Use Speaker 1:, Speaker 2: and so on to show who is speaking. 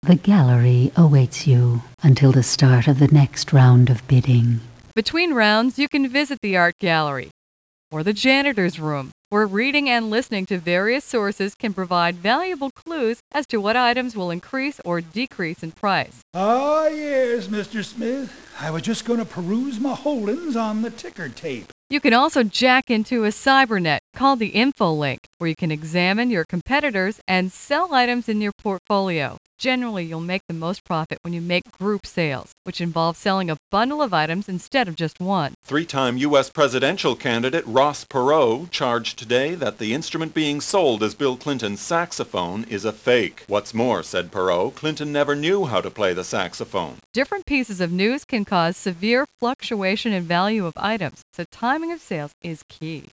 Speaker 1: The gallery awaits you until the start of the next round of bidding.
Speaker 2: Between rounds, you can visit the art gallery or the janitor's room, where reading and listening to various sources can provide valuable clues as to what items will increase or decrease in price.
Speaker 3: Ah, yes, Mr. Smith. I was just going to peruse my holdings on the ticker tape.
Speaker 2: You can also jack into a cybernet called the InfoLink, where you can examine your competitors and sell items in your portfolio. Generally, you'll make the most profit when you make group sales, which involves selling a bundle of items instead of just one.
Speaker 4: Three-time U.S. presidential candidate Ross Perot charged today that the instrument being sold as Bill Clinton's saxophone is a fake. What's more, said Perot, Clinton never knew how to play the saxophone.
Speaker 2: Different pieces of news can cause severe fluctuation in value of items, so timing of sales is key.